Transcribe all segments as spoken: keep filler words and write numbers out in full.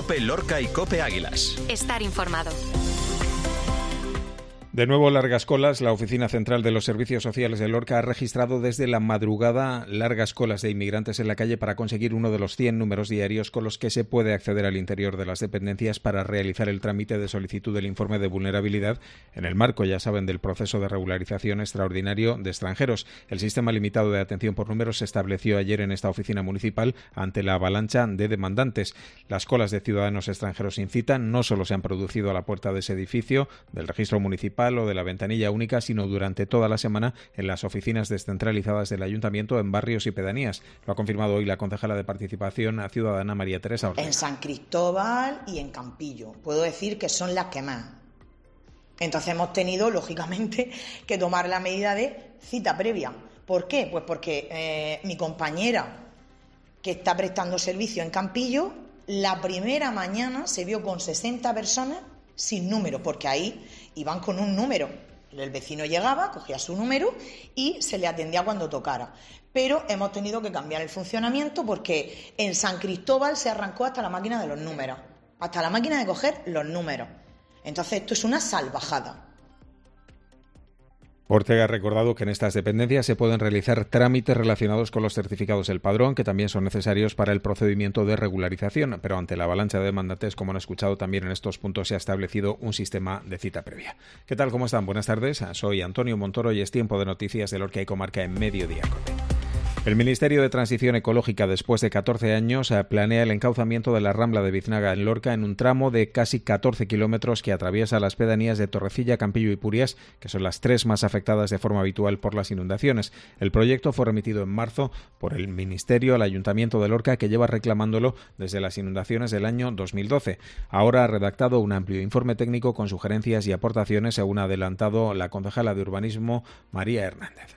COPE Lorca y COPE Águilas. Estar informado. De nuevo, largas colas. La Oficina Central de los Servicios Sociales de Lorca ha registrado desde la madrugada largas colas de inmigrantes en la calle para conseguir uno de los cien números diarios con los que se puede acceder al interior de las dependencias para realizar el trámite de solicitud del informe de vulnerabilidad en el marco, ya saben, del proceso de regularización extraordinario de extranjeros. El sistema limitado de atención por números se estableció ayer en esta oficina municipal ante la avalancha de demandantes. Las colas de ciudadanos extranjeros sin cita no solo se han producido a la puerta de ese edificio, del registro municipal o de la ventanilla única, sino durante toda la semana en las oficinas descentralizadas del Ayuntamiento en barrios y pedanías. Lo ha confirmado hoy la concejala de Participación Ciudadana, María Teresa Ortega. En San Cristóbal y en Campillo. Puedo decir que son las que más. Entonces hemos tenido, lógicamente, que tomar la medida de cita previa. ¿Por qué? Pues porque eh, mi compañera, que está prestando servicio en Campillo, la primera mañana se vio con sesenta personas sin número, porque ahí iban con un número. El vecino llegaba, cogía su número y se le atendía cuando tocara. Pero hemos tenido que cambiar el funcionamiento porque en San Cristóbal se arrancó hasta la máquina de los números, hasta la máquina de coger los números. Entonces esto es una salvajada. Ortega ha recordado que en estas dependencias se pueden realizar trámites relacionados con los certificados del padrón, que también son necesarios para el procedimiento de regularización, pero ante la avalancha de demandantes, como han escuchado, también en estos puntos se ha establecido un sistema de cita previa. ¿Qué tal? ¿Cómo están? Buenas tardes. Soy Antonio Montoro y es tiempo de noticias de Lorca y Comarca en Mediodía Cope. El Ministerio de Transición Ecológica, después de catorce años, planea el encauzamiento de la Rambla de Biznaga en Lorca en un tramo de casi catorce kilómetros que atraviesa las pedanías de Torrecilla, Campillo y Purias, que son las tres más afectadas de forma habitual por las inundaciones. El proyecto fue remitido en marzo por el Ministerio al Ayuntamiento de Lorca, que lleva reclamándolo desde las inundaciones del año dos mil doce. Ahora ha redactado un amplio informe técnico con sugerencias y aportaciones, según ha adelantado la concejala de Urbanismo, María Hernández.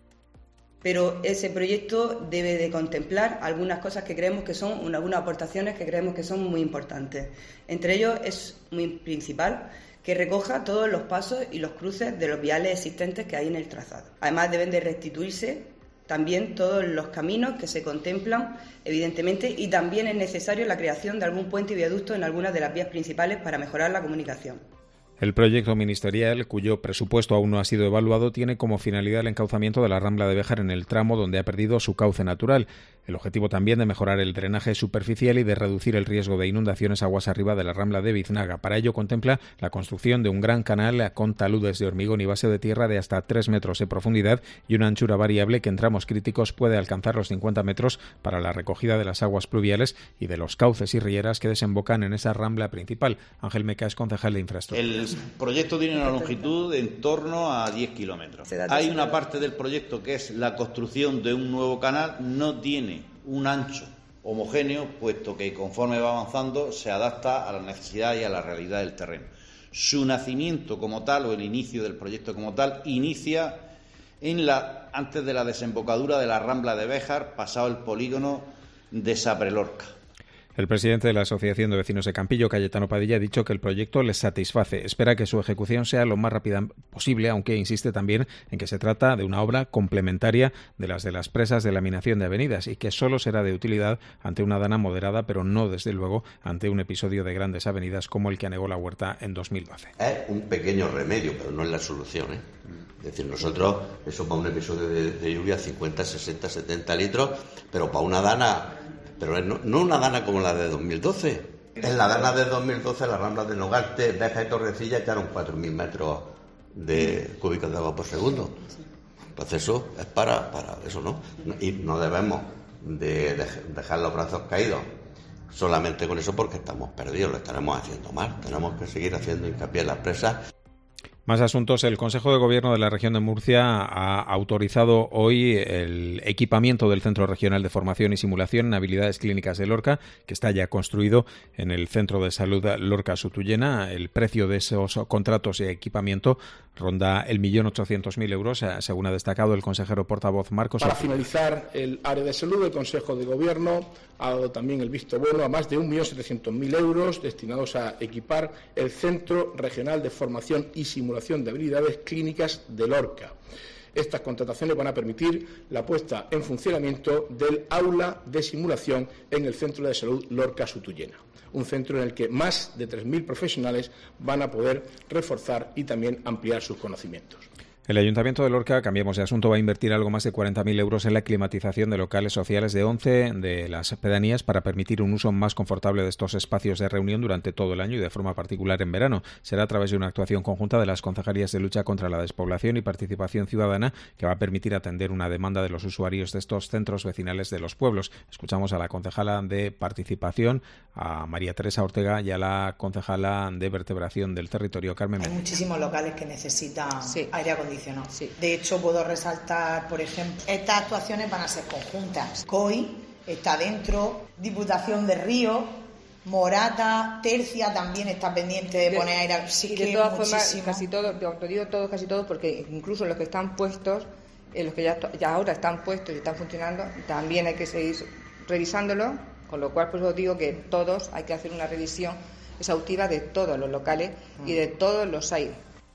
Pero ese proyecto debe de contemplar algunas cosas que creemos que son, algunas aportaciones que creemos que son muy importantes. Entre ellos es muy principal que recoja todos los pasos y los cruces de los viales existentes que hay en el trazado. Además deben de restituirse también todos los caminos que se contemplan, evidentemente, y también es necesario la creación de algún puente y viaducto en algunas de las vías principales para mejorar la comunicación. El proyecto ministerial, cuyo presupuesto aún no ha sido evaluado, tiene como finalidad el encauzamiento de la Rambla de Béjar en el tramo donde ha perdido su cauce natural. El objetivo también de mejorar el drenaje superficial y de reducir el riesgo de inundaciones aguas arriba de la Rambla de Biznaga. Para ello contempla la construcción de un gran canal con taludes de hormigón y base de tierra de hasta tres metros de profundidad y una anchura variable que en tramos críticos puede alcanzar los cincuenta metros para la recogida de las aguas pluviales y de los cauces y rieras que desembocan en esa Rambla principal. Ángel Meca es concejal de infraestructura. El proyecto tiene una longitud de en torno a diez kilómetros. Hay una parte del proyecto que es la construcción de un nuevo canal, no tiene un ancho homogéneo, puesto que conforme va avanzando se adapta a la necesidad y a la realidad del terreno. Su nacimiento como tal, o el inicio del proyecto como tal, inicia en la, antes de la desembocadura de la Rambla de Béjar, pasado el polígono de Saprelorca. El presidente de la Asociación de Vecinos de Campillo, Cayetano Padilla, ha dicho que el proyecto les satisface. Espera que su ejecución sea lo más rápida posible, aunque insiste también en que se trata de una obra complementaria de las de las presas de laminación de avenidas y que solo será de utilidad ante una dana moderada, pero no, desde luego, ante un episodio de grandes avenidas como el que anegó la Huerta en dos mil doce. Es un pequeño remedio, pero no es la solución, ¿eh? Es decir, nosotros, eso para un episodio de, de lluvia, cincuenta, sesenta, setenta litros, pero para una dana... Pero no, no una dana como la de dos mil doce. En la dana de dos mil doce, las Ramblas de Nogarte, Béjar y Torrecilla echaron cuatro mil metros de cúbicos de agua por segundo. Entonces eso es para, para eso, ¿no? Y no debemos de, de dejar los brazos caídos solamente con eso porque estamos perdidos, lo estaremos haciendo mal. Tenemos que seguir haciendo hincapié en las presas. Más asuntos. El Consejo de Gobierno de la región de Murcia ha autorizado hoy el equipamiento del Centro Regional de Formación y Simulación en Habilidades Clínicas de Lorca, que está ya construido en el Centro de Salud Lorca-Sutuyena. El precio de esos contratos y equipamiento ronda el millón ochocientos mil euros, según ha destacado el consejero portavoz Marcos. Para finalizar, el área de salud del Consejo de Gobierno ha dado también el visto bueno a más de un millón setecientos mil euros destinados a equipar el Centro Regional de Formación y Simulación de Habilidades Clínicas de Lorca. Estas contrataciones van a permitir la puesta en funcionamiento del aula de simulación en el Centro de Salud Lorca Sutuyena, un centro en el que más de tres mil profesionales van a poder reforzar y también ampliar sus conocimientos. El Ayuntamiento de Lorca, cambiamos de asunto, va a invertir algo más de cuarenta mil euros en la climatización de locales sociales de once de las pedanías para permitir un uso más confortable de estos espacios de reunión durante todo el año y de forma particular en verano. Será a través de una actuación conjunta de las concejalías de lucha contra la despoblación y participación ciudadana que va a permitir atender una demanda de los usuarios de estos centros vecinales de los pueblos. Escuchamos a la concejala de participación, a María Teresa Ortega, y a la concejala de vertebración del territorio, Carmen Méndez. Hay muchísimos locales que necesitan sí. aire acondicionado. Sí. De hecho, puedo resaltar, por ejemplo, estas actuaciones van a ser conjuntas. C O I está dentro, Diputación de Río, Morata, Tercia también está pendiente de poner aire acondicionado. Sí, y de todas formas, casi todos, te digo todos, casi todos, porque incluso los que están puestos, eh, los que ya, ya ahora están puestos y están funcionando, también hay que seguir revisándolos, con lo cual pues os digo que todos hay que hacer una revisión exhaustiva de todos los locales y de todos los aires.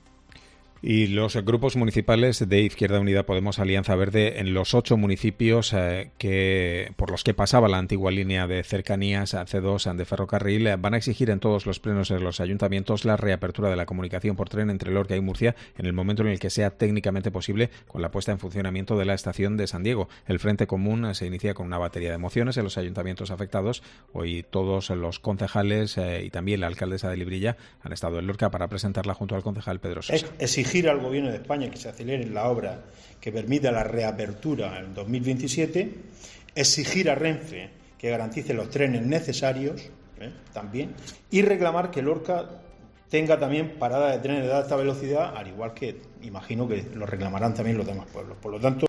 Y los grupos municipales de Izquierda Unida Podemos Alianza Verde en los ocho municipios eh, que por los que pasaba la antigua línea de cercanías C dos de ferrocarril eh, van a exigir en todos los plenos de los ayuntamientos la reapertura de la comunicación por tren entre Lorca y Murcia en el momento en el que sea técnicamente posible, con la puesta en funcionamiento de la estación de San Diego. El Frente Común eh, se inicia con una batería de mociones en los ayuntamientos afectados. Hoy todos los concejales eh, y también la alcaldesa de Librilla han estado en Lorca para presentarla junto al concejal Pedro Sosa. Exigir al Gobierno de España que se acelere la obra que permita la reapertura en dos mil veintisiete, exigir a Renfe que garantice los trenes necesarios ¿eh? también, y reclamar que Lorca tenga también parada de trenes de alta velocidad, al igual que imagino que lo reclamarán también los demás pueblos. Por lo tanto,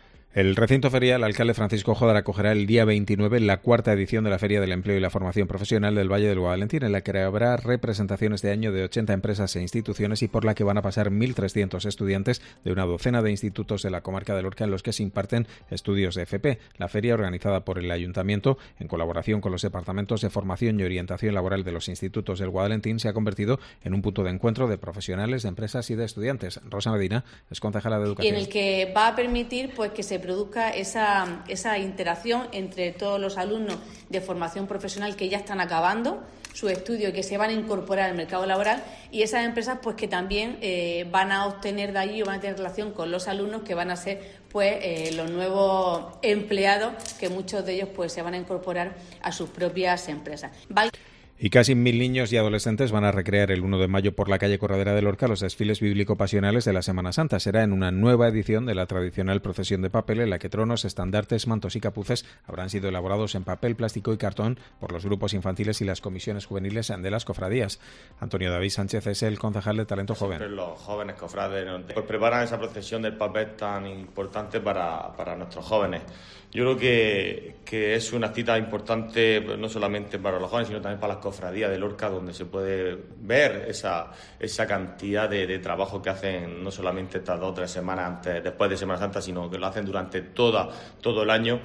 el recinto ferial, el alcalde Francisco Jodar, acogerá el día veintinueve la cuarta edición de la Feria del Empleo y la Formación Profesional del Valle del Guadalentín, en la que habrá representaciones de año de ochenta empresas e instituciones y por la que van a pasar mil trescientos estudiantes de una docena de institutos de la comarca de Lorca en los que se imparten estudios de F P. La feria, organizada por el Ayuntamiento en colaboración con los departamentos de formación y orientación laboral de los institutos del Guadalentín, se ha convertido en un punto de encuentro de profesionales, de empresas y de estudiantes. Rosa Medina es concejala de Educación. Y en el que va a permitir pues que se produzca esa, esa interacción entre todos los alumnos de formación profesional que ya están acabando su estudio y que se van a incorporar al mercado laboral, y esas empresas pues que también eh, van a obtener de allí o van a tener relación con los alumnos que van a ser pues eh, los nuevos empleados, que muchos de ellos pues se van a incorporar a sus propias empresas. Val- Y casi mil niños y adolescentes van a recrear el uno de mayo por la calle Corredera de Lorca los desfiles bíblico-pasionales de la Semana Santa. Será en una nueva edición de la tradicional procesión de papel, en la que tronos, estandartes, mantos y capuces habrán sido elaborados en papel, plástico y cartón por los grupos infantiles y las comisiones juveniles de las cofradías. Antonio David Sánchez es el concejal de Talento Joven. Siempre los jóvenes cofrades pues preparan esa procesión del papel tan importante para, para nuestros jóvenes. Yo creo que, que es una cita importante no solamente para los jóvenes, sino también para las cofradías de Lorca, donde se puede ver esa, esa cantidad de, de trabajo que hacen no solamente estas dos o tres semanas antes, después de Semana Santa, sino que lo hacen durante toda, todo el año.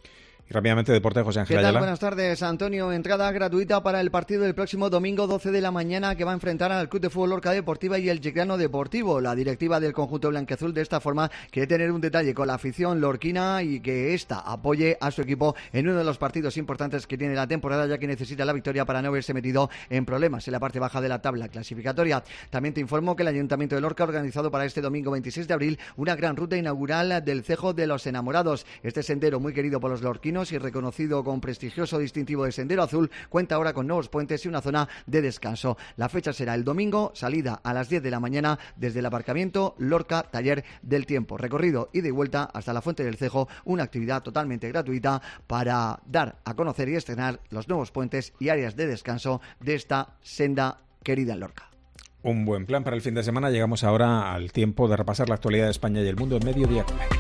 Y rápidamente, deporte, José Ángel ¿Qué tal? Ayala. Buenas tardes, Antonio. Entrada gratuita para el partido del próximo domingo doce de la mañana, que va a enfrentar al Club de Fútbol Lorca Deportiva y el Chiclano Deportivo. La directiva del conjunto blanquiazul de esta forma quiere tener un detalle con la afición lorquina y que ésta apoye a su equipo en uno de los partidos importantes que tiene la temporada, ya que necesita la victoria para no haberse metido en problemas en la parte baja de la tabla clasificatoria. También te informo que el Ayuntamiento de Lorca ha organizado para este domingo veintiséis de abril una gran ruta inaugural del Cejo de los Enamorados. Este sendero, muy querido por los lorquinos y reconocido con prestigioso distintivo de Sendero Azul, cuenta ahora con nuevos puentes y una zona de descanso. La fecha será el domingo, salida a las diez de la mañana desde el aparcamiento Lorca Taller del Tiempo. Recorrido ida y vuelta hasta la Fuente del Cejo, una actividad totalmente gratuita para dar a conocer y estrenar los nuevos puentes y áreas de descanso de esta senda querida en Lorca. Un buen plan para el fin de semana. Llegamos ahora al tiempo de repasar la actualidad de España y el mundo en Mediodía Cope.